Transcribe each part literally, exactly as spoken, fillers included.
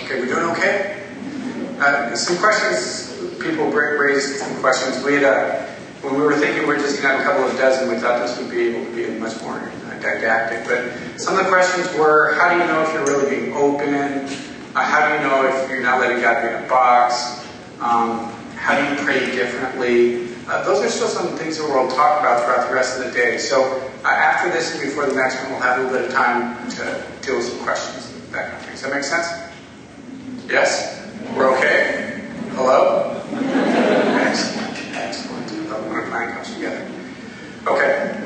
Okay, we're doing okay? Uh, some questions, people raised some questions. We had, uh, when we were thinking we we're just going to have a couple of dozen, we thought this would be able to be much more uh, didactic. But some of the questions were, how do you know if you're really being open? Uh, how do you know if you're not letting God be in a box? Um, how do you pray differently? Uh, those are still some things that we'll talk about throughout the rest of the day. So uh, after this and before the next one, we'll have a little bit of time to deal with some questions and that kind of thing. Does that make sense? Yes? We're okay? Hello? Excellent. Excellent. I love when a plan comes together. Okay.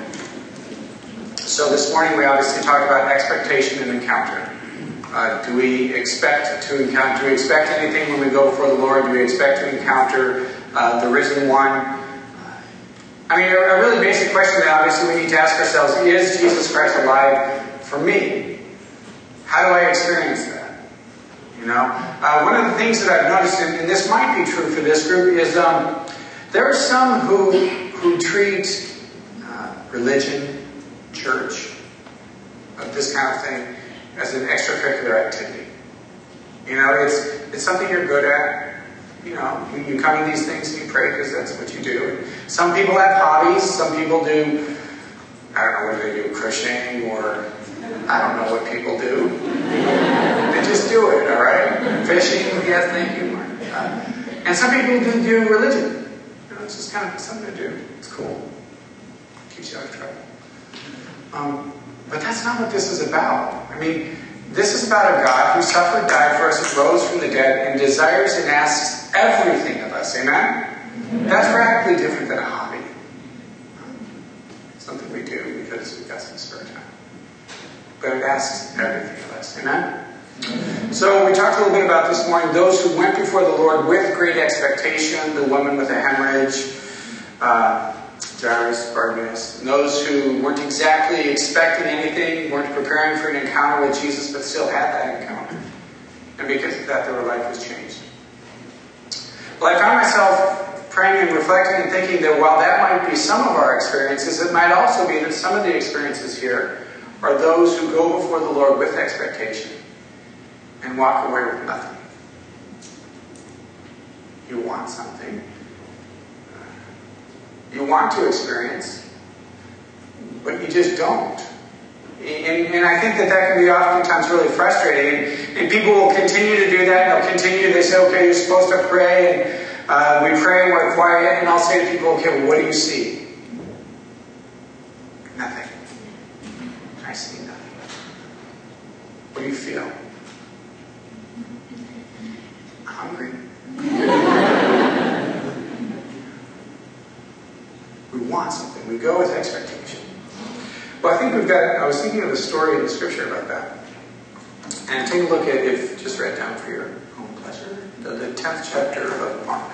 So this morning we obviously talked about expectation and encounter. Uh, do we expect to encounter? Do we expect anything when we go before the Lord? Do we expect to encounter uh, the risen one? I mean, a, a really basic question that obviously we need to ask ourselves: is Jesus Christ alive for me? How do I experience that? You know, uh, one of the things that I've noticed, and, and this might be true for this group, is um, there are some who who treat uh, religion, church, uh, this kind of thing, as an extracurricular activity. You know, it's it's something you're good at. You know, you, you come to these things and you pray because that's what you do. Some people have hobbies. Some people do, I don't know what they do, crocheting, or I don't know what people do. They just do it, all right? Fishing, yes, thank you. Uh, and some people do, do religion. You know, it's just kind of something to do. It's cool. Keeps you out of trouble. Um, but that's not what this is about. I mean, this is about a God who suffered, died for us, rose from the dead, and desires and asks everything of us. Amen? Amen. That's radically different than a hobby. Something we do because we've got some spare time. But it asks everything of us. Amen? Amen? So we talked a little bit about this morning. Those who went before the Lord with great expectation, the woman with a hemorrhage, uh, Jairus, Bartimaeus, and those who weren't exactly expecting anything, weren't preparing for an encounter with Jesus, but still had that encounter. And because of that, their life was changed. Well, I found myself praying and reflecting and thinking that while that might be some of our experiences, it might also be that some of the experiences here are those who go before the Lord with expectation and walk away with nothing. You want something. You want to experience, but you just don't. And, and I think that that can be oftentimes really frustrating. And, and people will continue to do that. They'll continue. They say, okay, you're supposed to pray. And uh, we pray and we're quiet. And I'll say to people, okay, well, what do you see? Nothing. I see nothing. What do you feel? Hungry. We want something. We go with expectation. Well, I think we've got, I was thinking of a story in the scripture about that. And take a look at, if just read down for your own pleasure, the, the tenth chapter of Mark.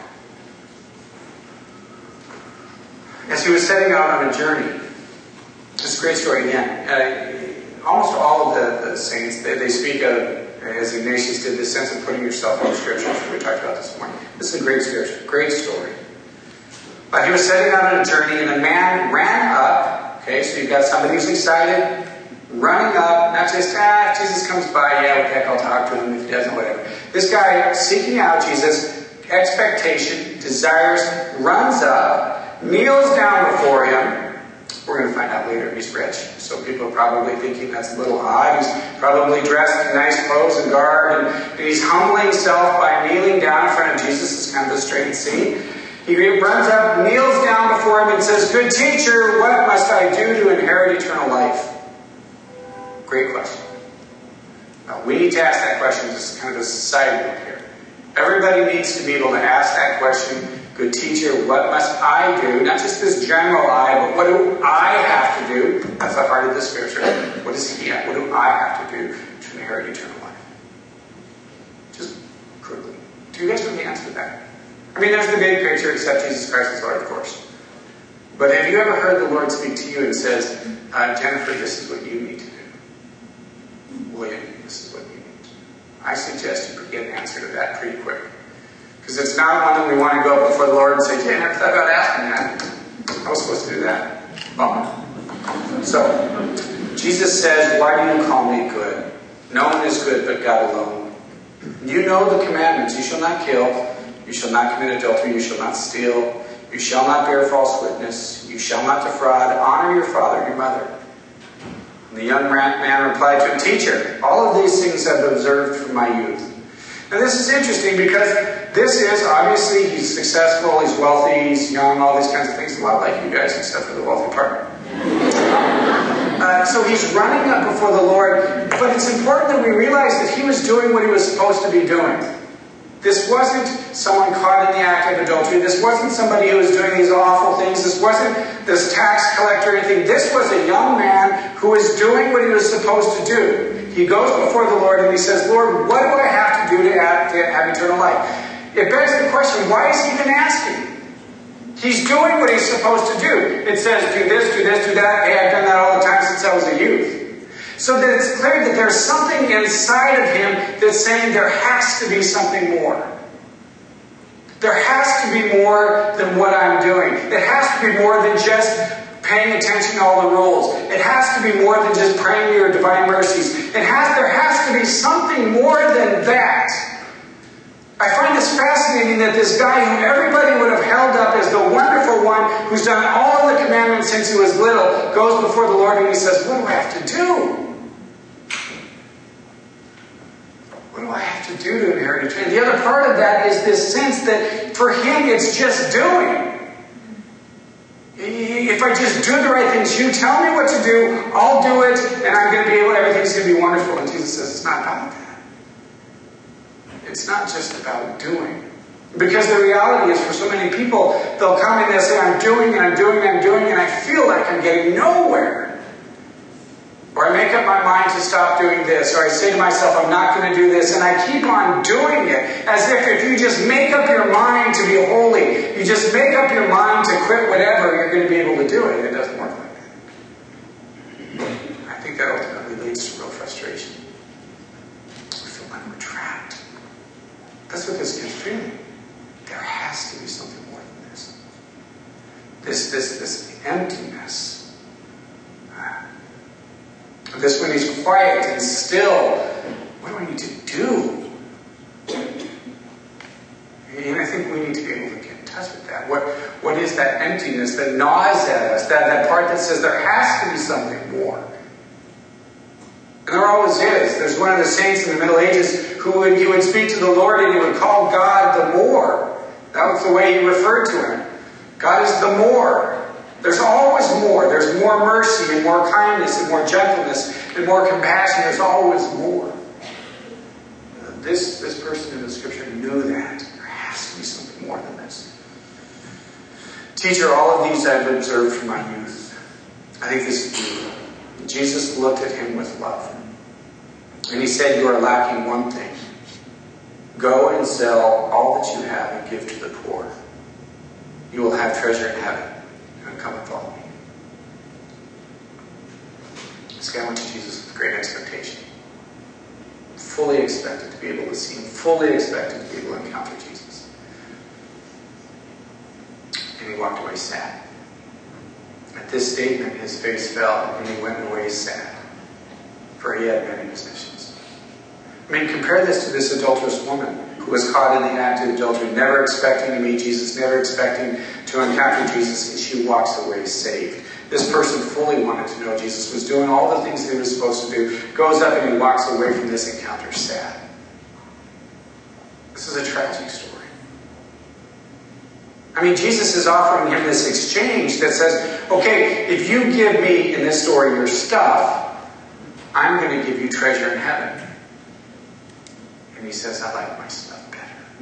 As he was setting out on a journey, it's a great story again. Uh, almost all of the, the saints, they, they speak of, as Ignatius did, this sense of putting yourself on scripture, which we talked about this morning. This is a great scripture, great story. But he was setting out on a journey, and a man ran up. Okay, so you've got somebody who's excited, running up, not just, ah, if Jesus comes by, yeah, what the heck, I'll talk to him. If he doesn't, whatever. This guy seeking out Jesus, expectation, desires, runs up, kneels down before him. We're going to find out later he's rich. So people are probably thinking that's a little odd. He's probably dressed in nice clothes and garb, and, and he's humbling himself by kneeling down in front of Jesus. It's kind of a strange scene. He runs up, kneels down before him and says, "Good teacher, what must I do to inherit eternal life?" Great question. Now, we need to ask that question, just kind of a side note here. Everybody needs to be able to ask that question. Good teacher, what must I do? Not just this general I, but what do I have to do? That's the heart of the scripture. What does he have? What do I have to do to inherit eternal life? Just quickly. Do you guys know the answer to that? I mean, there's the big picture, accept Jesus Christ as Lord, of course. But have you ever heard the Lord speak to you and says, uh, Jennifer, this is what you need to do. William, this is what you need to do. I suggest you get an answer to that pretty quick. Because it's not one that we want to go before the Lord and say, "Hey, I never thought about asking that. I was supposed to do that." Bummer. So, Jesus says, "Why do you call me good? No one is good but God alone. You know the commandments. You shall not kill. You shall not commit adultery. You shall not steal. You shall not bear false witness. You shall not defraud. Honor your father and your mother. And the young man replied to him, Teacher, all of these things I've observed from my youth. Now this is interesting because this is, obviously, he's successful, he's wealthy, he's young, all these kinds of things. A lot like you guys, except for the wealthy part. Uh, so he's running up before the Lord, but it's important that we realize that he was doing what he was supposed to be doing. This wasn't someone caught in the act of adultery. This wasn't somebody who was doing these awful things. This wasn't this tax collector or anything. This was a young man who was doing what he was supposed to do. He goes before the Lord and he says, Lord, what do I have to do to have, to have eternal life? It begs the question, why is he even asking? He's doing what he's supposed to do. It says, do this, do this, do that. Hey, I've done that all the time since I was a youth. So that it's clear that there's something inside of him that's saying there has to be something more. There has to be more than what I'm doing. It has to be more than just paying attention to all the rules. It has to be more than just praying your divine mercies. It has, there has to be something more than that. I find this fascinating that this guy who everybody would have held up as the wonderful one who's done all of the commandments since he was little goes before the Lord and he says, what do I have to do? What do I have to do to inherit eternity? And the other part of that is this sense that for him it's just doing. If I just do the right things, you tell me what to do, I'll do it, and I'm going to be able, everything's going to be wonderful. And Jesus says, it's not about that. It's not just about doing. Because the reality is, for so many people, they'll come in and they'll say, I'm doing, and I'm doing, and I'm doing, and I feel like I'm getting nowhere. Or I make up my mind to stop doing this, or I say to myself, I'm not going to do this, and I keep on doing it, as if if you just make up your mind to be holy, you just make up your mind to quit whatever, you're going to be able to do it. It doesn't work like that. I think that ultimately leads to real frustration. We feel like we're trapped. That's what this kid's feeling. There has to be something more than this. This, this, this emptiness. This when he's quiet and still, what do I need to do? And I think we need to be able to get in touch with that. What, what is that emptiness that gnaws at us? That, that part that says there has to be something more. And there always is. There's one of the saints in the Middle Ages who would, he would speak to the Lord and he would call God the more. That was the way he referred to him. God is the more. There's always more. There's more mercy and more kindness and more gentleness and more compassion. There's always more. This, this person in the scripture knew that. There has to be something more than this. Teacher, all of these I've observed from my youth. I think this is beautiful. Jesus looked at him with love. And he said, you are lacking one thing. Go and sell all that you have and give to the poor. You will have treasure in heaven. Come and follow me. This guy went to Jesus with great expectation. Fully expected to be able to see him. Fully expected to be able to encounter Jesus. And he walked away sad. At this statement, his face fell and he went away sad. For he had many possessions. I mean, compare this to this adulterous woman who was caught in the act of adultery, never expecting to meet Jesus, never expecting to encounter Jesus, and she walks away saved. This person fully wanted to know Jesus, was doing all the things that he was supposed to do, goes up and he walks away from this encounter sad. This is a tragic story. I mean, Jesus is offering him this exchange that says, okay, if you give me, in this story, your stuff, I'm going to give you treasure in heaven. And he says, I like my stuff better.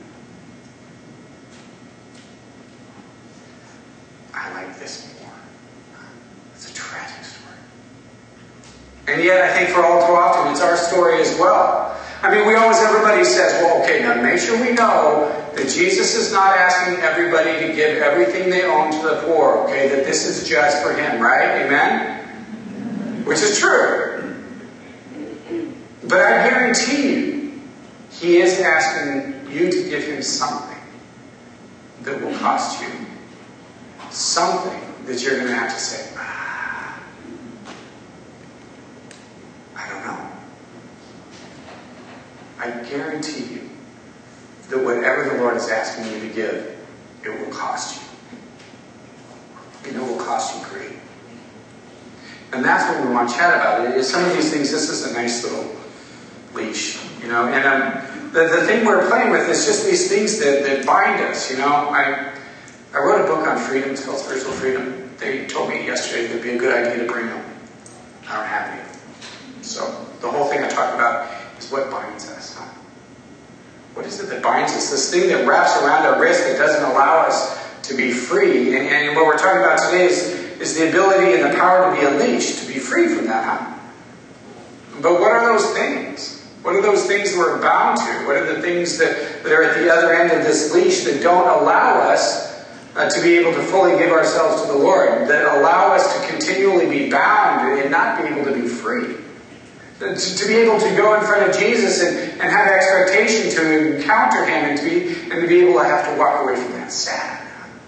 I like this more. It's a tragic story. And yet, I think for all too often, it's our story as well. I mean, we always, everybody says, well, okay, now make sure we know that Jesus is not asking everybody to give everything they own to the poor, okay? That this is just for him, right? Amen? Which is true. But I guarantee you, he is asking you to give him something that will cost you. Something that you're going to have to say, ah, I don't know. I I guarantee you that whatever the Lord is asking you to give, it will cost you. And it will cost you great. And that's what we want to chat about. It is some of these things, this is a nice little leash, you know. And um, the, the thing we're playing with is just these things that, that bind us, you know. I I wrote a book on freedom. It's called Spiritual Freedom. They told me yesterday it would be a good idea to bring them. I don't have any. So the whole thing I talk about is what binds us. Huh? What is it that binds us? This thing that wraps around our wrist that doesn't allow us to be free. And, and what we're talking about today is, is the ability and the power to be unleashed, to be free from that. Huh? But what are those things? What are those things that we're bound to? What are the things that, that are at the other end of this leash that don't allow us uh, to be able to fully give ourselves to the Lord? That allow us to continually be bound and not be able to be free? To, to be able to go in front of Jesus and, and have expectation to encounter Him and to be and to be able to have to walk away from that sad.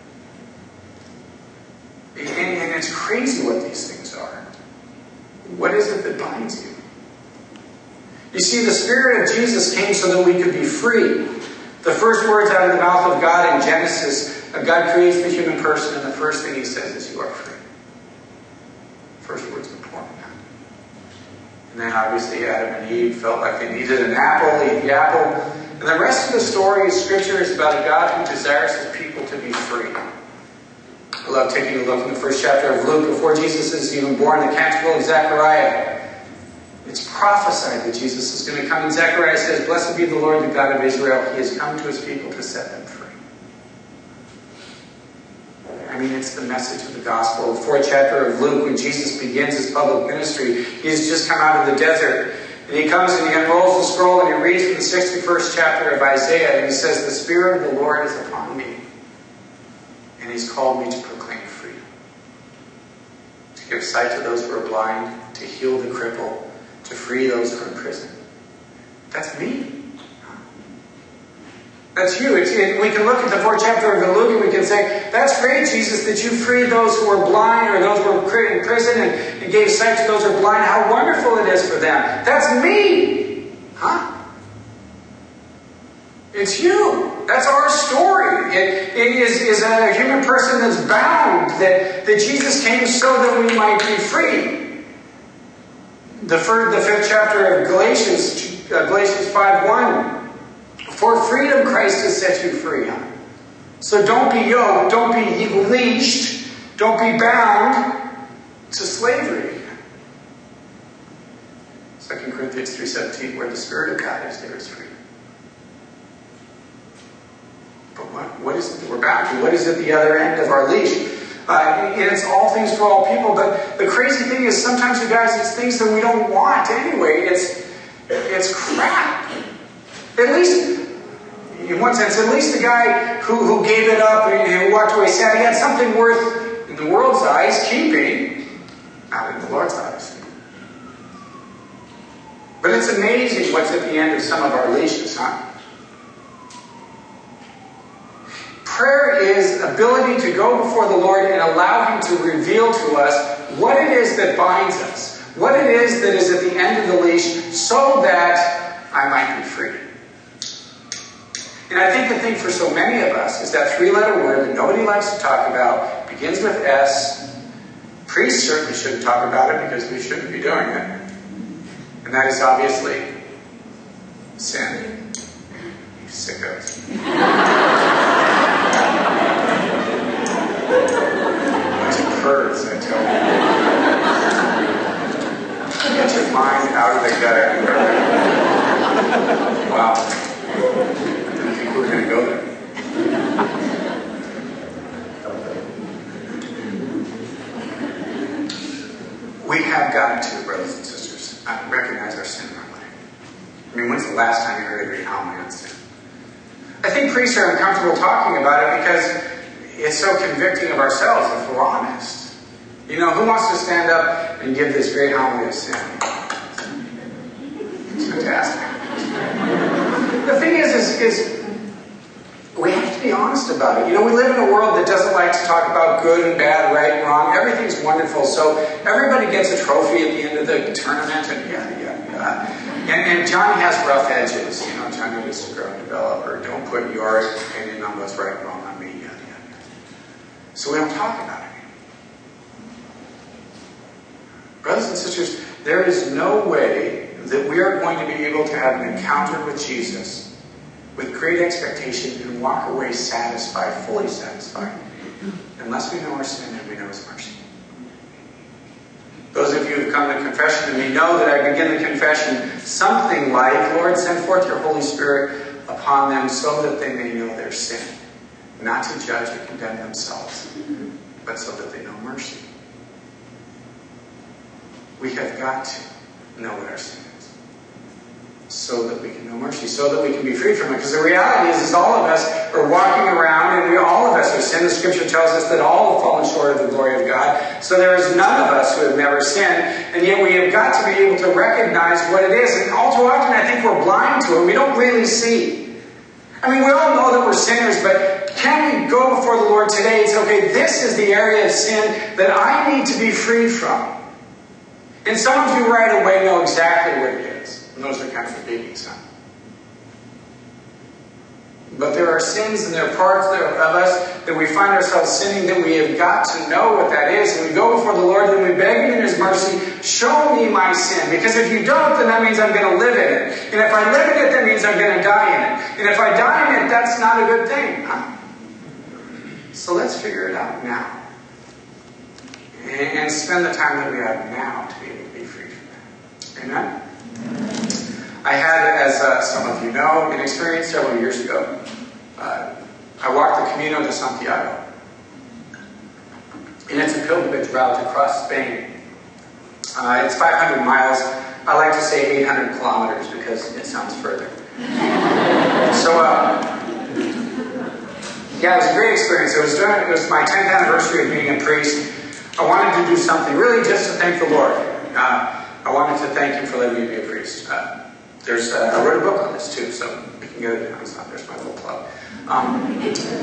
And, and it's crazy what these things are. What is it that binds you? You see, the Spirit of Jesus came so that we could be free. The first words out of the mouth of God in Genesis, God creates the human person, and the first thing He says is, "You are free." First words important. And then obviously Adam and Eve felt like they needed an apple, ate the apple. And the rest of the story of Scripture is about a God who desires His people to be free. I love taking a look in the first chapter of Luke. Before Jesus is even born, the canticle of Zechariah. It's prophesied that Jesus is going to come. And Zechariah says, "Blessed be the Lord, the God of Israel. He has come to His people to set them free." I mean, it's the message of the gospel. The fourth chapter of Luke, when Jesus begins His public ministry, He's just come out of the desert. And He comes and He unrolls the scroll and He reads from the sixty-first chapter of Isaiah. And He says, "The Spirit of the Lord is upon me. And He's called me to proclaim freedom. To give sight to those who are blind. To heal the cripple. To free those who are in prison." That's me. That's you. It's, it, we can look at the fourth chapter of Luke and we can say, "That's great, Jesus, that you freed those who were blind or those who were in prison and, and gave sight to those who are blind. How wonderful it is for them." That's me. Huh? It's you. That's our story. It, it is, is a human person that's bound, that, that Jesus came so that we might be free. The, first, the fifth chapter of Galatians, uh, Galatians five one. "For freedom Christ has set you free." Huh? So don't be yoked, don't be leashed, don't be bound to slavery. Second Corinthians three seventeen, "Where the Spirit of God is, there is freedom." But what, what is it that we're bound to? What is at the other end of our leash? Uh, and it's all things for all people. But the crazy thing is, sometimes, you guys, it's things that we don't want anyway. It's it's crap. At least, in one sense, at least the guy who, who gave it up and who walked away sad, he had something worth, in the world's eyes, keeping, not in the Lord's eyes. But it's amazing what's at the end of some of our leashes, huh? Prayer is ability to go before the Lord and allow Him to reveal to us what it is that binds us, what it is that is at the end of the leash, so that I might be free. And I think the thing for so many of us is that three-letter word that nobody likes to talk about, begins with S. Priests certainly shouldn't talk about it because we shouldn't be doing it. And that is obviously sin. You sickos. Bunch of birds, I tell you. Get your mind out of the gutter. Wow. I didn't think we were going to go there. We have got to, brothers and sisters, recognize our sin in our life. I mean, when's the last time you heard a great homily on sin? I think priests are uncomfortable talking about it because it's so convicting of ourselves, if we're honest. You know, who wants to stand up and give this great homily of sin? It's fantastic. The thing is, is, is we have to be honest about it. You know, we live in a world that doesn't like to talk about good and bad, right and wrong. Everything's wonderful. So everybody gets a trophy at the end of the tournament and yeah, yeah, yeah. And, and Johnny has rough edges. You know, Johnny needs to grow and develop, or don't put your opinion on what's right and wrong on me, yada, yada. So we don't talk about it. Brothers and sisters, there is no way that we are going to be able to have an encounter with Jesus with great expectation and walk away satisfied, fully satisfied, unless we know our sin and we know His mercy. Those of you who have come to confession and me know that I begin the confession something like, Lord, send forth your Holy Spirit upon them so that they may know their sin, not to judge or condemn themselves, but so that they know mercy. We have got to know what our sin is, so that we can know mercy, so that we can be free from it. Because the reality is, is all of us are walking around, and we, all of us have sinned. The Scripture tells us that all have fallen short of the glory of God. So there is none of us who have never sinned, and yet we have got to be able to recognize what it is. And all too often, I think we're blind to it. We don't really see. I mean, we all know that we're sinners, but can we go before the Lord today and say, okay, this is the area of sin that I need to be freed from? And some of you right away know exactly what it is. And those are kind of the biggies, huh? But there are sins and there are parts of us that we find ourselves sinning that we have got to know what that is. And we go before the Lord and we beg Him in His mercy, show me my sin. Because if you don't, then that means I'm going to live in it. And if I live in it, that means I'm going to die in it. And if I die in it, that's not a good thing. Huh? So let's figure it out now. And spend the time that we have now to be able to be free from that. Amen? I had, as uh, some of you know, an experience several years ago. Uh, I walked the Camino de Santiago. And it's a pilgrimage route across Spain. Uh, it's five hundred miles. I like to say eight hundred kilometers because it sounds further. so, uh, yeah, it was a great experience. It was, during, it was my tenth anniversary of being a priest. I wanted to do something, really just to thank the Lord. Uh, I wanted to thank Him for letting me be a priest. Uh, there's, uh, I wrote a book on this too, so you can get it on Amazon. There's my little plug. Um,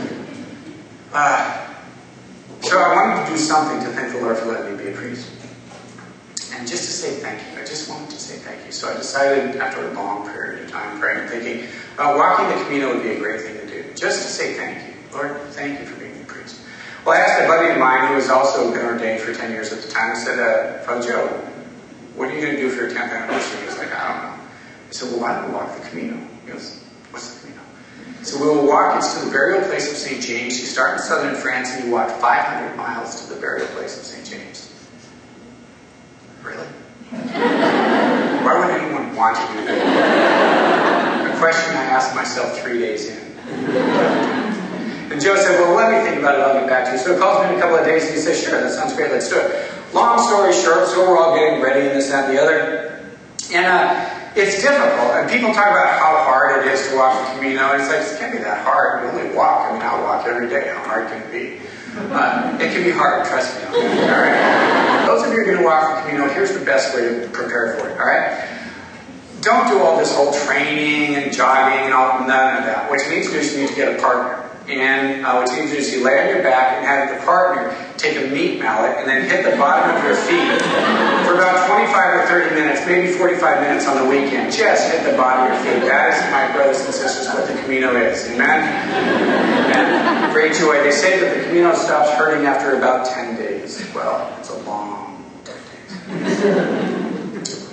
uh, so I wanted to do something to thank the Lord for letting me be a priest. And just to say thank you. I just wanted to say thank you. So I decided, after a long period of time praying and thinking, uh, walking the Camino would be a great thing to do. Just to say thank you. Lord, thank you for being a priest. Well, I asked a buddy of mine who was also been ordained for ten years at the time. I said, uh, Father Joe, what are you going to do for your tenth anniversary? He was like, I don't know. I said, well, why don't we walk the Camino? He goes, what's the Camino? So we will walk, it's to the burial place of Saint James. You start in southern France and you walk five hundred miles to the burial place of Saint James. Really? Why would anyone want to do that? A question I asked myself three days in. And Joe said, well, let me think about it, I'll get back to you. So he calls me in a couple of days and he says, sure, that sounds great, let's do it. Long story short, so we're all getting ready and this, that, and the other. And uh, it's difficult. And people talk about how hard it is to walk the Camino. And it's like, it can't be that hard. We only walk. I mean, I'll walk every day. How hard can it be? Uh, it can be hard, trust me. All right? Those of you who are going to walk the Camino, here's the best way to prepare for it. All right? Don't do all this whole training and jogging and all, none of that. What you need to do is you need to get a partner. And uh, what you need to do is you lay on your back and have the partner take a meat mallet and then hit the bottom of your feet for about twenty-five or thirty minutes, maybe forty-five minutes on the weekend. Just hit the bottom of your feet. That is, my brothers and sisters, what the Camino is. Amen? And great joy. They say that the Camino stops hurting after about ten days. Well, it's a long ten days.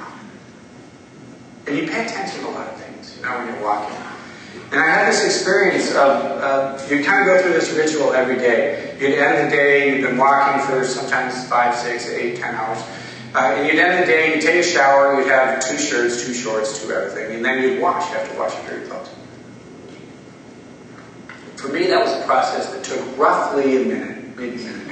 And you pay attention to a lot of things, you know, when you're walking. And I had this experience of, uh, you kind of go through this ritual every day. You'd end the day, you've been walking for sometimes five, six, eight, ten hours. Uh, and you'd end the day, you'd take a shower, you'd have two shirts, two shorts, two everything. And then you'd wash. You have to wash your dirty clothes. For me, that was a process that took roughly a minute, maybe a minute and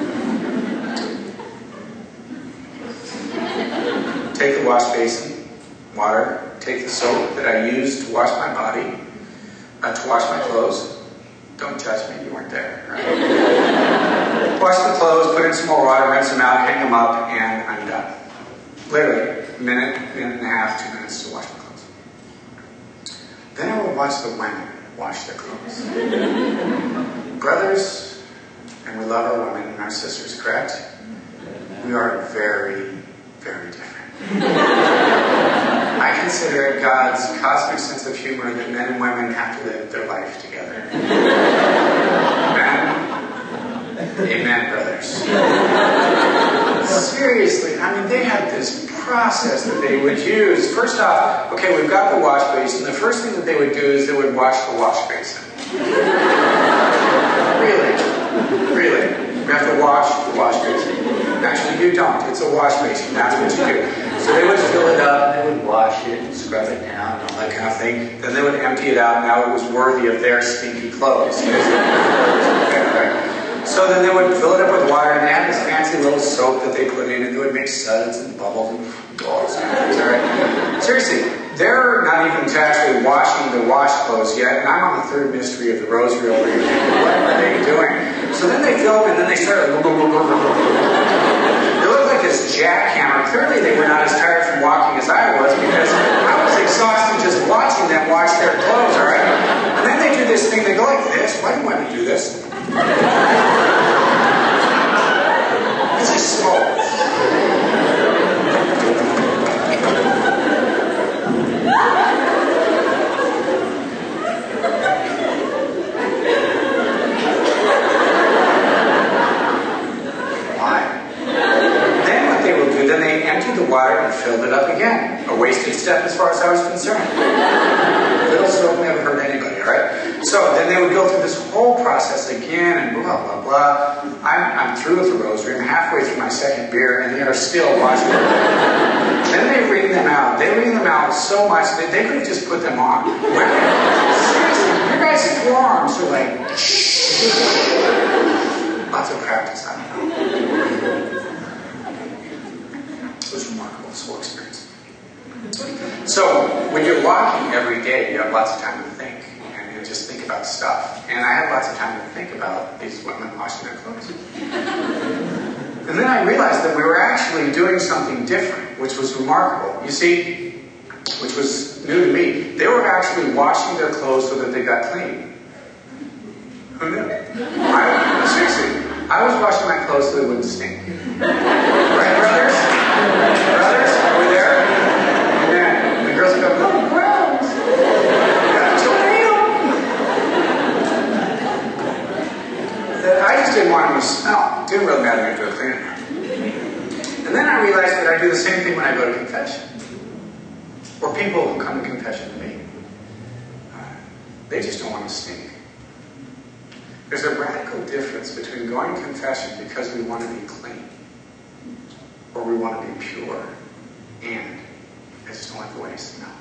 a half. Take the wash basin, water, take the soap that I used to wash my body, Uh, to wash my clothes. Don't judge me, you weren't there. Right? Wash the clothes, put in some more water, rinse them out, hang them up, and I'm done. Literally, a minute, minute and a half, two minutes to wash my clothes. Then I would watch the women wash their clothes. Brothers, and we love our women and our sisters, correct? We are very, very different. I consider it God's cosmic sense of humor that men and women have to live their life together. Amen? Amen, brothers. Seriously, I mean, they had this process that they would use. First off, okay, we've got the wash basin. The first thing that they would do is they would wash the wash basin. Really? Really? We have to wash the wash basin. Actually, you don't. It's a wash basin. That's what you do. So they would fill it up, and they would wash it, and scrub it down, and all that kind of thing. Then they would empty it out, and now it was worthy of their stinky clothes. So then they would fill it up with water, and they had this fancy little soap that they put in, and they would make suds and bubbles and all this kind of things. All right? Seriously, they're not even to actually washing the wash clothes yet, and I'm on the third mystery of the rosary over here. What are they doing? So then they fill them, and then they start like, they look like this jackhammer. Clearly they were not as tired from walking as I was, because I was exhausted just watching them wash their clothes, all right? And then they do this thing, they go like this. Why do women do this? It's just smoke. Then they emptied the water and filled it up again. A wasted step as far as I was concerned. Little soap never hurt anybody, alright? So then they would go through this whole process again and blah, blah, blah. I'm, I'm through with the rosary. I'm halfway through my second beer and they are still washing them. Then they wring them out. They wring them out so much that they could have just put them on. Seriously, your guys' forearms are like... Lots of practice, I don't know. It was remarkable, this whole experience. So, when you're walking every day, you have lots of time to think. And you just think about stuff. And I had lots of time to think about these women washing their clothes. And then I realized that we were actually doing something different, which was remarkable. You see, which was new to me. They were actually washing their clothes so that they got clean. Who knew? I, seriously, I was washing my clothes so they wouldn't stink. Right, brothers? Brothers, are we there? Amen. The girls would go, oh, gross. Got a tomato. I just didn't want them to smell. It didn't really matter to a cleaner. And then I realized that I do the same thing when I go to confession. Or people who come to confession to me. Uh, they just don't want to stink. There's a radical difference between going to confession because we want to be clean, or we want to be pure, and I just don't like the way I smell.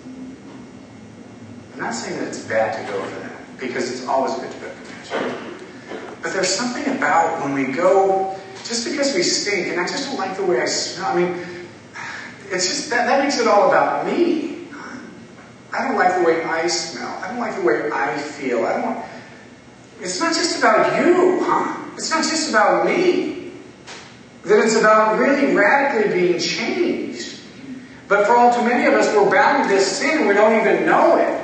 I'm not saying that it's bad to go for that, because it's always good to go to confession. But there's something about when we go, just because we stink, and I just don't like the way I smell. I mean, it's just, that, that makes it all about me. I don't like the way I smell. I don't like the way I feel. I don't want... It's not just about you, huh? It's not just about me. That it's about really radically being changed. But for all too many of us, we're bound to this sin and we don't even know it.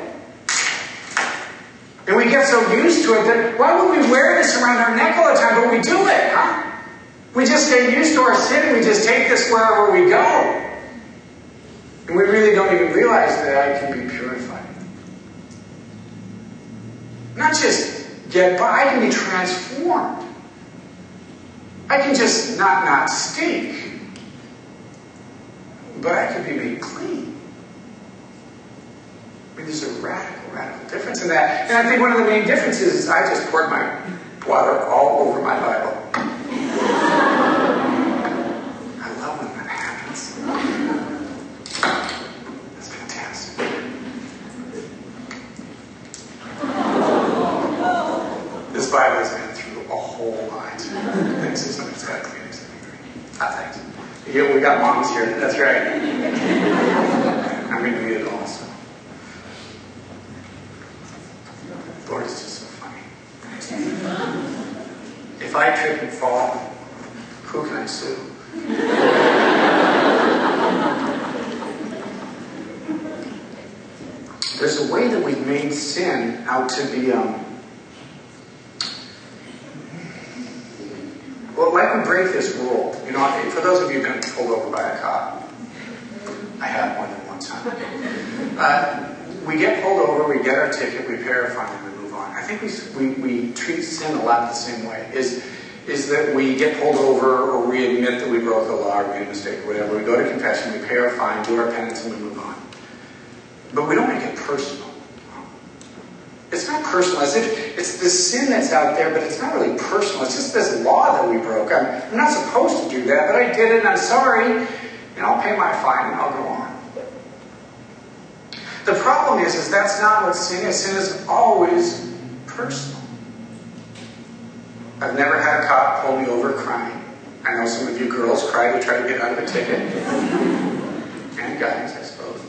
And we get so used to it that, why would we wear this around our neck all the time? But we do it, huh? We just get used to our sin and we just take this wherever we go. And we really don't even realize that I can be purified. Not just get by, I can be transformed. I can just not not stink. But I can be made clean. I mean, there's a radical, radical difference in that. And I think one of the main differences is I just poured my water all over my Bible. I love when that happens. That's fantastic. This Bible has been through a whole lot. Thanks to somebody's got cleaners. Ah, thanks. Yeah, we got moms here. That's right. I'm going to read it also. Lord, it's just so funny. If I trip and fall, who can I sue? There's a way that we've made sin out to be, um, well, like we break this rule. You know, for those of you who've been pulled over by a cop, I have more than one. one time. Uh, we get pulled over, we get our ticket, we pay our fine, and we move on. I think we, we, we treat sin a lot the same way. Is, is that we get pulled over, or we admit that we broke the law, or made a mistake, or whatever. We go to confession, we pay our fine, do our penance, and we move on. But we don't make it personal. It's not personal, as if it's this sin that's out there, but it's not really personal. It's just this law that we broke. I'm, I'm not supposed to do that, but I did it, and I'm sorry, and I'll pay my fine, and I'll go on. The problem is, is that's not what sin is. Sin is always personal. I've never had a cop pull me over crying. I know some of you girls cry to try to get out of a ticket. And guys, I suppose.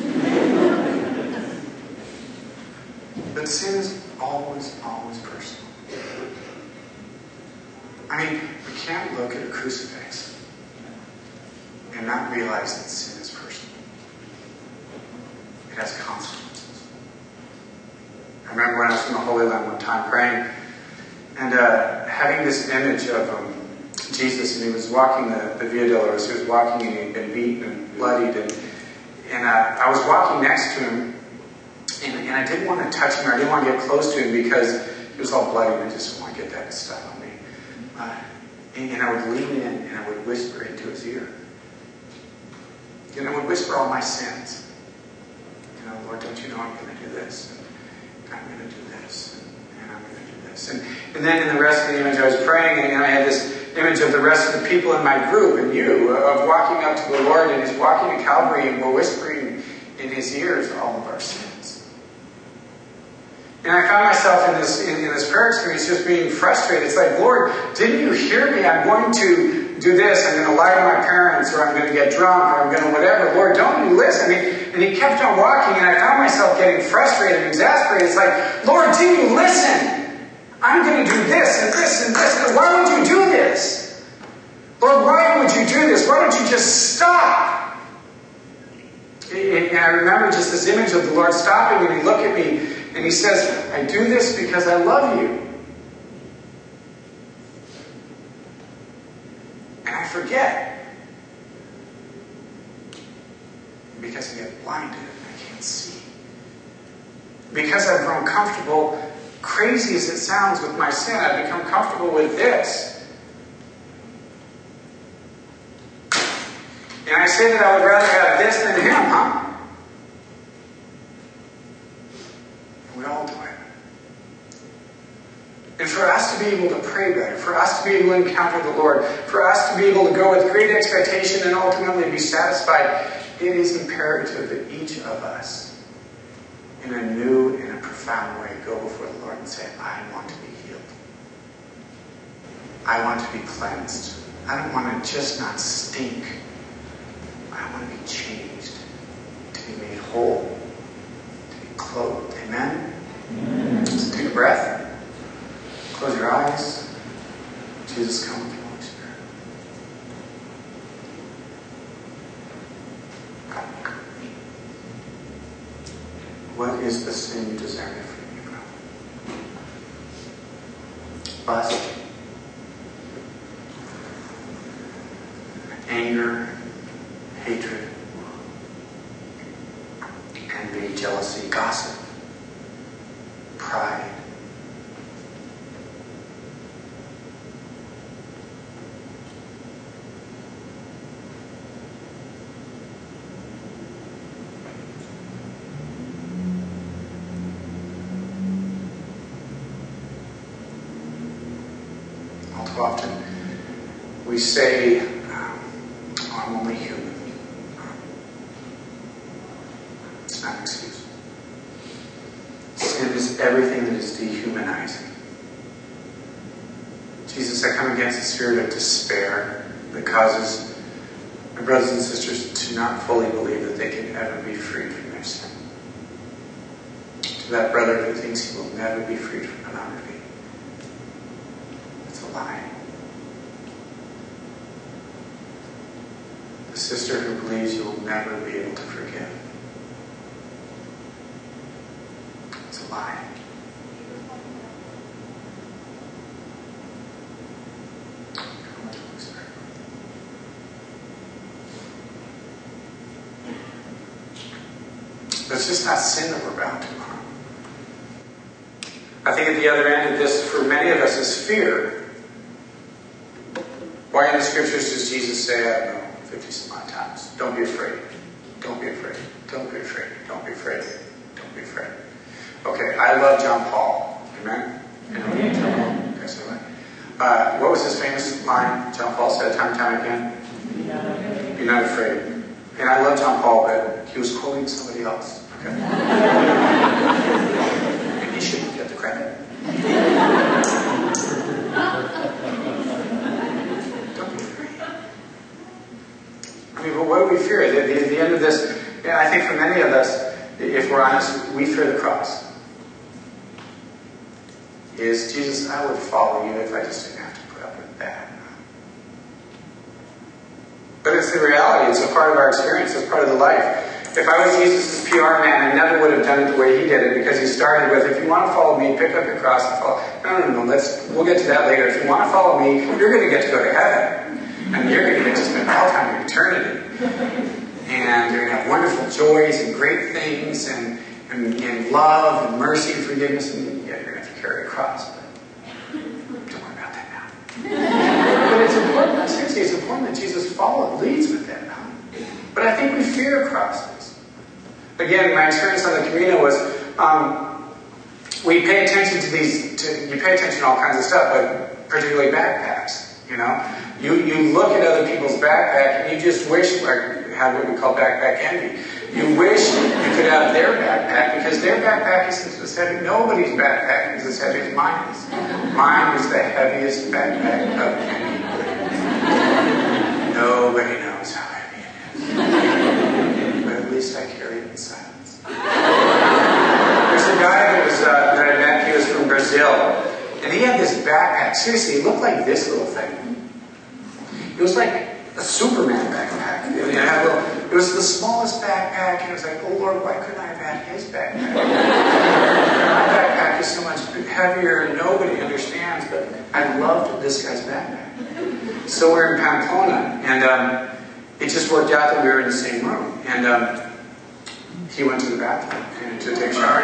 But sin is always, always personal. I mean, we can't look at a crucifix and not realize that sin is personal. It has consequences. I remember when I was in the Holy Land one time praying, and uh, having this image of um, Jesus, and he was walking the, the Via Dolorosa. He was walking, and he'd been beaten and bloodied, and, and uh, I was walking next to him, and, and I didn't want to touch him, or I didn't want to get close to him because he was all bloody, and I just didn't want to get that stuff on me. Uh, and, and I would lean in, and I would whisper into his ear. And I would whisper all my sins. You know, Lord, don't you know I'm going to do this? And I'm going to do this. And, and I'm going to do this. And, and then in the rest of the image, I was praying, and I had this image of the rest of the people in my group, and you, of walking up to the Lord, and he's walking to Calvary, and we're whispering in his ears all of our sins. And I found myself in this in, in this prayer experience just being frustrated. It's like, Lord, didn't you hear me? I'm going to do this. I'm going to lie to my parents, or I'm going to get drunk, or I'm going to whatever. Lord, don't you listen? And he, and he kept on walking, and I found myself getting frustrated and exasperated. It's like, Lord, didn't you listen? I'm going to do this and this and this. And why would you do this? Lord, why would you do this? Why don't you just stop? And I remember just this image of the Lord stopping, and he looked at me, and he says, I do this because I love you. And I forget. Because I get blinded and I can't see. Because I've grown comfortable, crazy as it sounds, with my sin, I've become comfortable with this. And I say that I would rather have this than him, huh? We all do it. And for us to be able to pray better, for us to be able to encounter the Lord, for us to be able to go with great expectation and ultimately be satisfied, it is imperative that each of us, in a new and a profound way, go before the Lord and say, I want to be healed. I want to be cleansed. I don't want to just not stink. I want to be changed, to be made whole, to be clothed. Amen? Amen. So take a breath. Close your eyes. Jesus, come with your Holy Spirit. What is the sin you desire to free me from? Lust, anger, hatred, envy, jealousy, gossip, pride. All too often we say, um, oh, I'm only human. It's not an excuse. Sin is everything that is dehumanizing. Jesus, I come against the spirit of despair that causes my brothers and sisters to not fully believe that they can ever be freed from their sin. To that brother who thinks he will never be freed from pornography. It's a lie. The sister who believes you will never be able to forgive. It's a lie. But it's just not sin that we're bound to. I think at the other end of this, for many of us, is fear. Why in the scriptures does Jesus say, I don't know, fifty some odd times, don't be afraid. Don't be afraid. Don't be afraid. Don't be afraid. Don't be afraid. Okay, I love John Paul. Amen? Amen. John Paul. Okay, so, uh, what was his famous line John Paul said time and time again? Be not afraid. Be not afraid. And I love John Paul, but he was quoting somebody else. Okay? And he shouldn't get the credit. Don't be afraid. I mean, but what do we fear? At the, the end of this, yeah, I think for many of us, if we're honest, we fear the cross. Is Jesus, I would follow you if I just didn't have to put up with that. But it's the reality. It's a part of our experience. It's part of the life. If I was Jesus' P R man, I never would have done it the way he did it, because he started with, if you want to follow me, pick up your cross and follow. No, no, no, let's, we'll get to that later. If you want to follow me, you're going to get to go to heaven. And you're going to get to spend all time in eternity. And you're going to have wonderful joys and great things and, and, and love and mercy and forgiveness. And yeah, you're going to have to carry a cross. But don't worry about that now. But it's important, seriously, it's important that Jesus follow, leads with that. Huh? But I think we fear crosses. Again, my experience on the Camino was, um, we pay attention to these, to, you pay attention to all kinds of stuff, but particularly backpacks, you know? You you look at other people's backpack and you just wish, like, have what we call backpack envy. You wish you could have their backpack, because their backpack isn't as heavy. Nobody's backpack is as heavy as mine is. Mine is the heaviest backpack of anybody. Nobody knows how heavy it is. But at least I carry it in silence. There's a guy that, was, uh, that I met, he was from Brazil, and he had this backpack. Seriously, it looked like this little thing. It was like a Superman backpack. It, it, had a little, it was the smallest backpack, and it was like, oh Lord, why couldn't I have had his backpack? My backpack is so much heavier, nobody understands, but I loved this guy's backpack. So we're in Pamplona, and um, it just worked out that we were in the same room. And um, he went to the bathroom and to take a shower.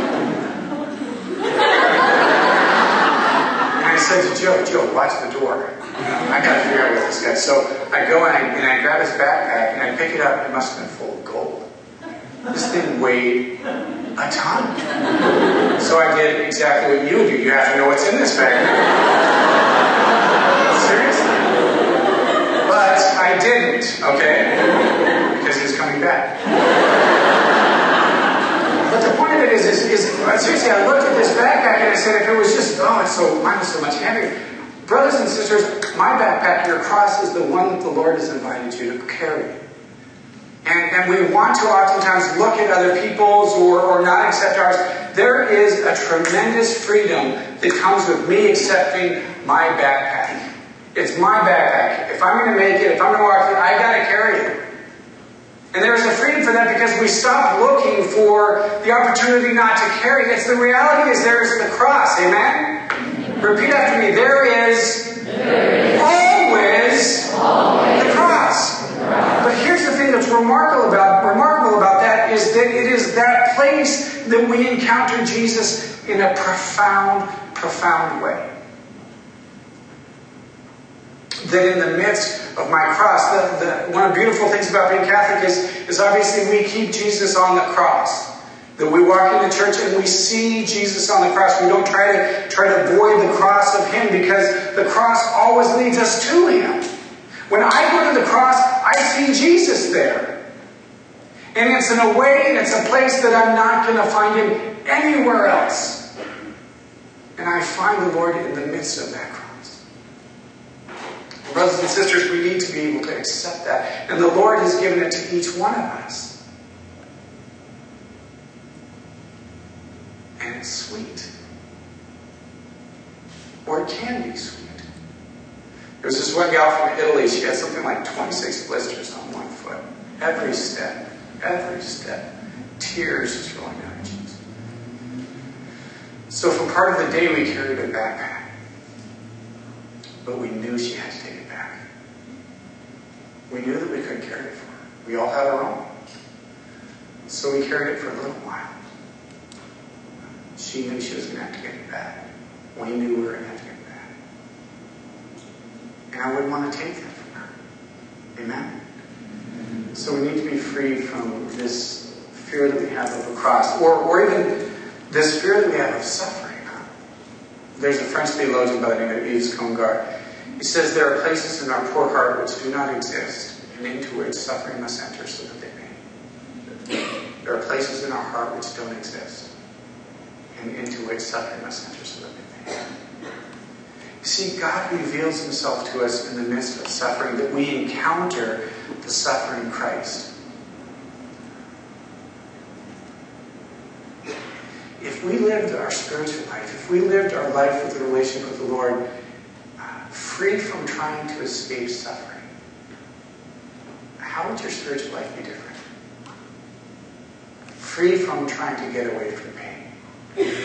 And I said to Joe, Joe, watch the door. I gotta figure out what this guy. So I go and I, and I grab his backpack and I pick it up. It must have been full of gold. This thing weighed a ton. So I did exactly what you do. You have to know what's in this backpack. Seriously. But I didn't, okay? Because he was coming back. But the point of it is, is, is seriously, I looked at this backpack and I said, if it was just, oh, it's so, mine was so much heavier. Brothers and sisters, my backpack, your cross, is the one that the Lord has invited you to carry. And, and we want to oftentimes look at other people's or, or not accept ours. There is a tremendous freedom that comes with me accepting my backpack. It's my backpack. If I'm going to make it, if I'm going to walk it, I got to carry it. And there's a freedom for that, because we stop looking for the opportunity not to carry. It's the reality is there is the cross. Amen? Repeat after me. There is, there is always, always the cross. The cross. But here's the thing that's remarkable about, remarkable about that is that it is that place that we encounter Jesus in a profound, profound way. That in the midst of my cross, the, the, one of the beautiful things about being Catholic is, is obviously we keep Jesus on the cross. That we walk into church and we see Jesus on the cross. We don't try to try to avoid the cross of Him, because the cross always leads us to Him. When I go to the cross, I see Jesus there. And it's in a way, and it's a place that I'm not going to find Him anywhere else. And I find the Lord in the midst of that cross. Brothers and sisters, we need to be able to accept that. And the Lord has given it to each one of us. And it's sweet. Or it can be sweet. There's this one gal from Italy. She had something like twenty-six blisters on one foot. Every step, every step, tears just rolling down her cheeks. So for part of the day we carried a backpack. But we knew she had to take it back. We knew that we couldn't carry it for her. We all had our own. So we carried it for a little while. She knew she was going to have to get it back. We knew we were going to have to get it back. And I wouldn't want to take that from her. Amen? So we need to be free from this fear that we have of a cross, or, or even this fear that we have of suffering. There's a French theologian by the name of Yves Congar. He says there are places in our poor heart which do not exist, and into which suffering must enter so that they may. There are places in our heart which don't exist, and into which suffering must enter so that they may. You see, God reveals himself to us in the midst of suffering, that we encounter the suffering Christ. If we lived our spiritual life, if we lived our life with a relationship with the Lord, uh, free from trying to escape suffering, how would your spiritual life be different? Free from trying to get away from pain.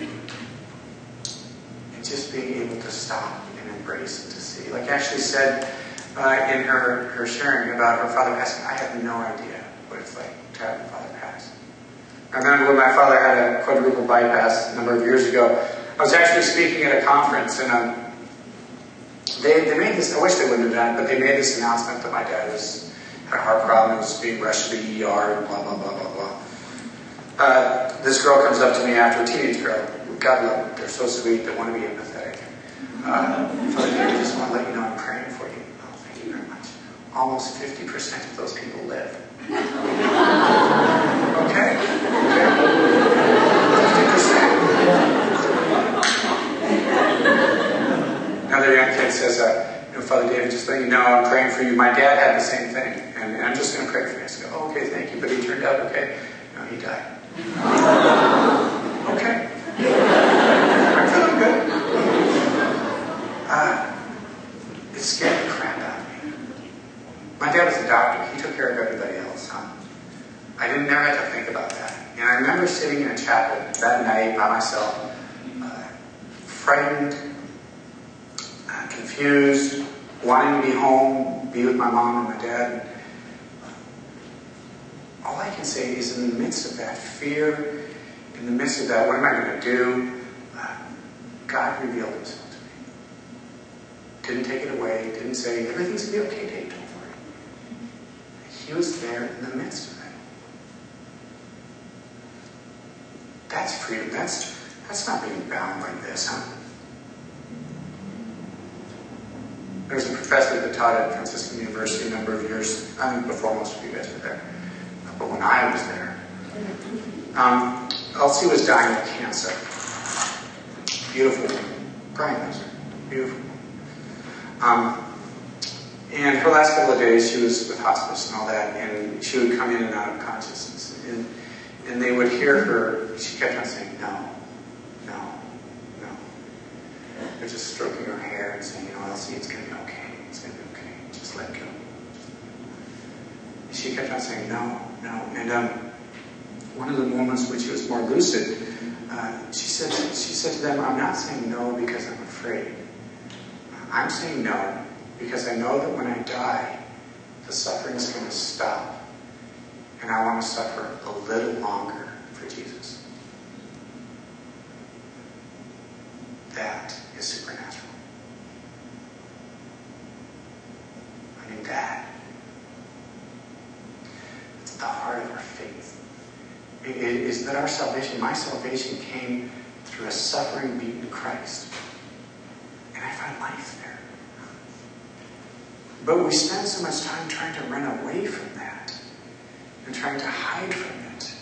And just being able to stop and embrace and to see. Like Ashley said uh, in her, her sharing about her father passing, I have no idea what it's like to have a father pass. I remember when my father had a quadruple bypass a number of years ago. I was actually speaking at a conference, and um, they, they made this, I wish they wouldn't have done it, but they made this announcement that my dad was, had a heart problem, was being rushed to the E R, and blah, blah, blah, blah, blah. Uh, this girl comes up to me after, a teenage girl. God love them. They're so sweet. They want to be empathetic. Uh, Father David, I just want to let you know I'm praying for you. Oh, thank you very much. Almost fifty percent of those people live. Okay? Okay? fifty percent. Another young kid says, uh, you know, Father David, just letting you know I'm praying for you. My dad had the same thing, and, and I'm just going to pray for you. I said, oh, okay, thank you. But he turned out okay. No, he died. Okay. I'm feeling good. Uh, it scared the crap out of me. My dad was a doctor. He took care of everybody else. Huh? I didn't never have to think about that. And I remember sitting in a chapel that night by myself, uh, frightened, uh, confused, wanting to be home, be with my mom and my dad. All I can say is in the midst of that fear, in the midst of that, what am I going to do? Uh, God revealed himself to me. Didn't take it away, didn't say, everything's going to be okay, Dave, don't worry. He was there in the midst of it. That's freedom. That's, that's not being bound like this, huh? There was a professor that taught at Franciscan University a number of years, I mean, before most of you guys were there. But when I was there, um, Elsie was dying of cancer. Beautiful woman. Brian knows her. Beautiful woman. Um, and her last couple of days, she was with hospice and all that, and she would come in and out of consciousness. And, and they would hear her, she kept on saying, no, no, no. They're just stroking her hair and saying, you know, Elsie, it's going to be okay. It's going to be okay. Just let go. She kept on saying, no, no. And um, one of the moments when she was more lucid, uh, she said, she said to them, I'm not saying no because I'm afraid. I'm saying no because I know that when I die, the suffering is going to stop. And I want to suffer a little longer for Jesus. That is supernatural. I mean, that. It's the heart of our faith. It is that our salvation, my salvation came through a suffering, beaten Christ. And I find life there. But we spend so much time trying to run away from that and trying to hide from it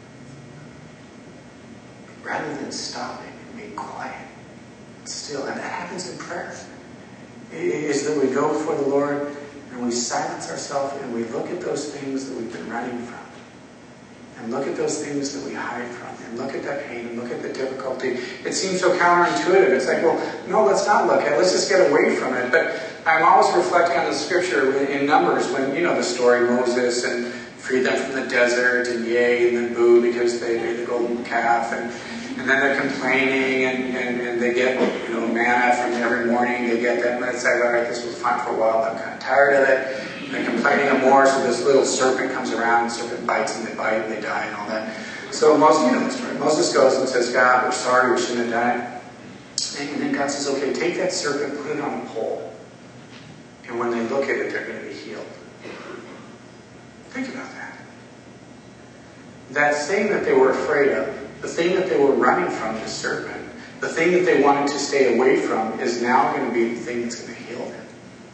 rather than stopping and being quiet and still. And that happens in prayer. It is that we go before the Lord and we silence ourselves and we look at those things that we've been running from. And look at those things that we hide from. And look at that pain and look at the difficulty. It seems so counterintuitive. It's like, well, no, let's not look at it. Let's just get away from it. But I'm always reflecting on the scripture in Numbers when, you know the story, Moses and freed them from the desert and yay and then boo because they made the golden calf. And, and then they're complaining and, and, and they get, you know, manna from every morning. They get that and it's like, all right, this was fine for a while. I'm kind of tired of it. They're complaining of more, so this little serpent comes around, the serpent bites and they bite and they die and all that. So Moses, you know the story. Moses goes and says, God, we're sorry, we shouldn't have done it. And then God says, okay, take that serpent, put it on a pole. And when they look at it, they're going to be healed. Think about that. That thing that they were afraid of, the thing that they were running from, the serpent, the thing that they wanted to stay away from, is now going to be the thing that's going to heal them.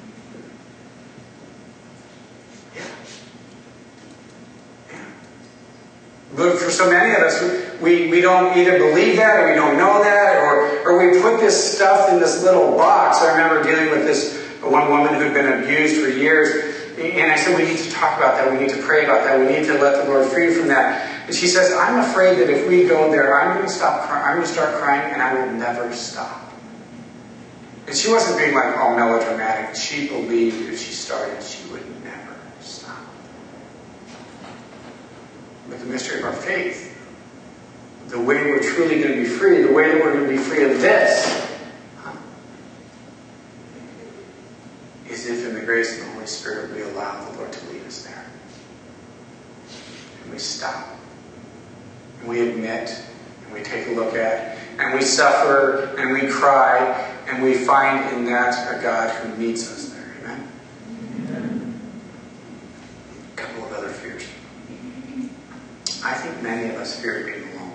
Yeah. Yeah. But for so many of us, we, we don't either believe that, or we don't know that, or, or we put this stuff in this little box. I remember dealing with this one woman who'd been abused for years. And I said, we need to talk about that. We need to pray about that. We need to let the Lord free from that. And she says, I'm afraid that if we go there, I'm going to stop crying. I'm going to start crying, and I will never stop. And she wasn't being like all melodramatic. She believed if she started, she would never stop. But the mystery of our faith, the way we're truly going to be free, the way that we're going to be free of this, is if in the grace of the Holy Spirit we allow the Lord to lead us there. And we stop. And we admit. And we take a look at. And we suffer. And we cry. And we find in that a God who meets us there. Amen? Amen. A couple of other fears. I think many of us fear being alone.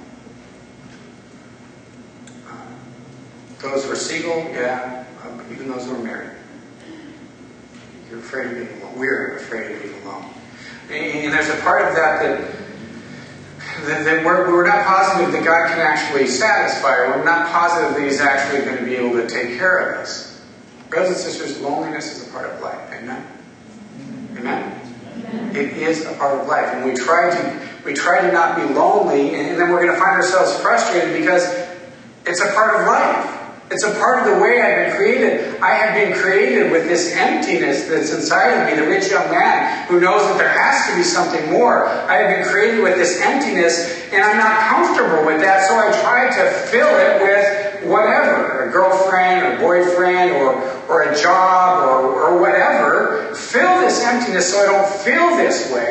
Uh, those who are single, yeah. Uh, even those who are married. You're afraid of being alone. We're afraid of being alone. And there's a part of that that, that, that we're, we're not positive that God can actually satisfy, or we're not positive that He's actually going to be able to take care of us. Brothers and sisters, loneliness is a part of life. Amen? Amen? Amen. It is a part of life. And we try to we try to not be lonely, and then we're going to find ourselves frustrated because it's a part of life. It's a part of the way I've been created. I have been created with this emptiness that's inside of me. The rich young man who knows that there has to be something more. I have been created with this emptiness, and I'm not comfortable with that, so I try to fill it with whatever. A girlfriend, or boyfriend, or, or a job, or, or whatever. Fill this emptiness so I don't feel this way.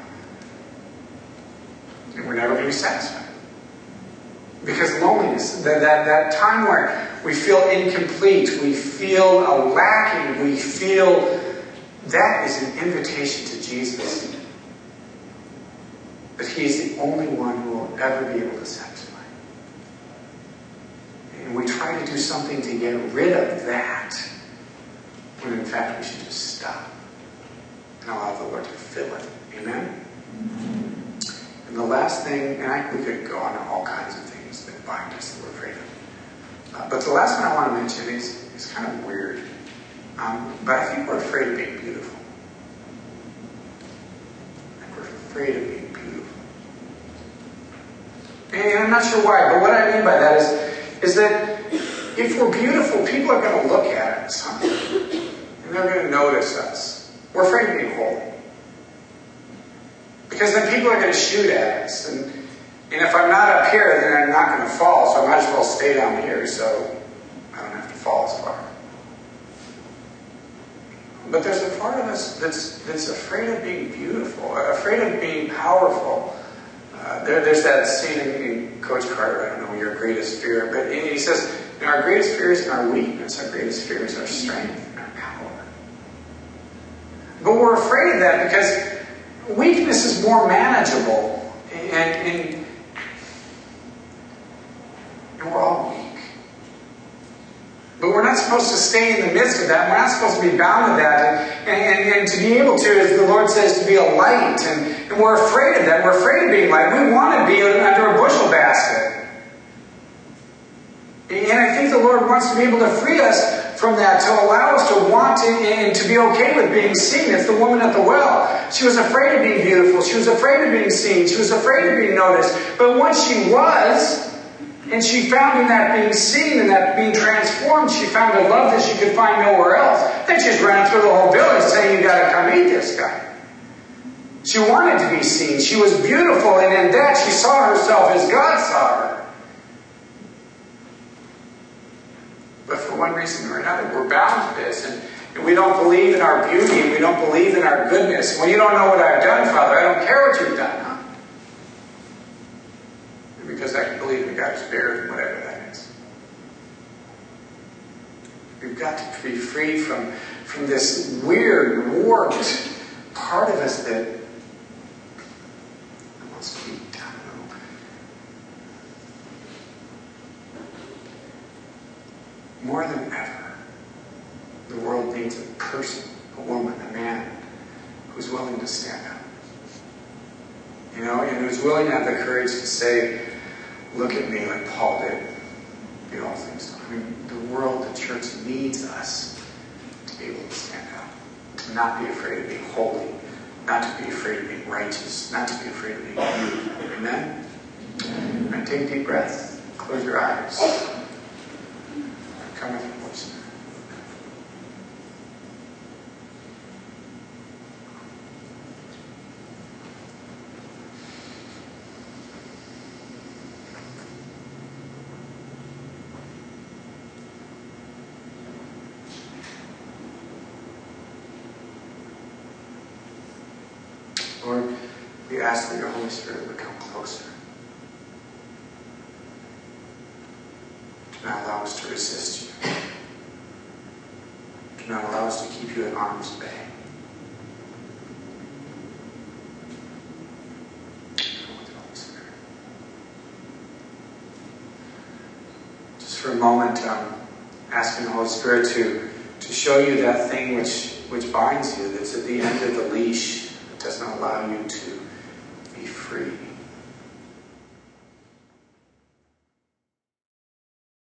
And we're never going to be satisfied. Because loneliness, that, that, that time where we feel incomplete, we feel a lacking, we feel, that is an invitation to Jesus. But He is the only one who will ever be able to satisfy. And we try to do something to get rid of that, when in fact we should just stop and allow the Lord to fill it. Amen? And the last thing, and I, we could go on to all kinds of things that bind us that we're afraid of. Uh, but the last one I want to mention is, is kind of weird. Um, but I think we're afraid of being beautiful. I think we're afraid of being beautiful. And I'm not sure why, but what I mean by that is, is that if we're beautiful, people are going to look at us, huh? And they're going to notice us. We're afraid of being holy. Because then people are going to shoot at us. And, and if I'm not up here, then I'm not going to fall. So I might as well stay down here so I don't have to fall as far. But there's a part of us that's, that's afraid of being beautiful, afraid of being powerful. Uh, there, there's that scene in, in Coach Carter, I don't know your greatest fear, but he says, you know, our greatest fear is our weakness, our greatest fear is our strength and our power. But we're afraid of that because weakness is more manageable, and, and, and we're all weak. But we're not supposed to stay in the midst of that. We're not supposed to be bound to that. And, and, and to be able to, as the Lord says, to be a light. And, and we're afraid of that. We're afraid of being light. We want to be under a bushel basket. And I think the Lord wants to be able to free us from that, to allow us to want to, and to be okay with being seen. It's the woman at the well. She was afraid of being beautiful. She was afraid of being seen. She was afraid of being noticed. But once she was, and she found in that being seen and that being transformed, she found a love that she could find nowhere else. Then she's running through the whole village saying, "You got to come meet this guy." She wanted to be seen. She was beautiful, and in that she saw herself as God saw her. But for one reason or another, we're bound to this. And, and we don't believe in our beauty, and we don't believe in our goodness. Well, you don't know what I've done, Father. I don't care what you've done, huh? And because I can believe in God's Spirit and whatever that is. We've got to be free from, from this weird, warped part of us that wants to be, I don't know, more than ever, the world needs a person, a woman, a man who's willing to stand up. You know, and who's willing to have the courage to say, look at me like Paul did. Be all things. I mean, the world, the church needs us to be able to stand up. To not be afraid of being holy. Not to be afraid of being righteous. Not to be afraid of being you. Amen? And take a deep breath. Close your eyes. Come with your voice. Lord, we ask that your Holy Spirit would come closer. Do not allow us to resist you. Do not allow us to keep you at arm's bay. Come with the Holy Spirit. Just for a moment, um, asking the Holy Spirit to, to show you that thing which, which binds you, that's at the end of the leash, that does not allow you to be free.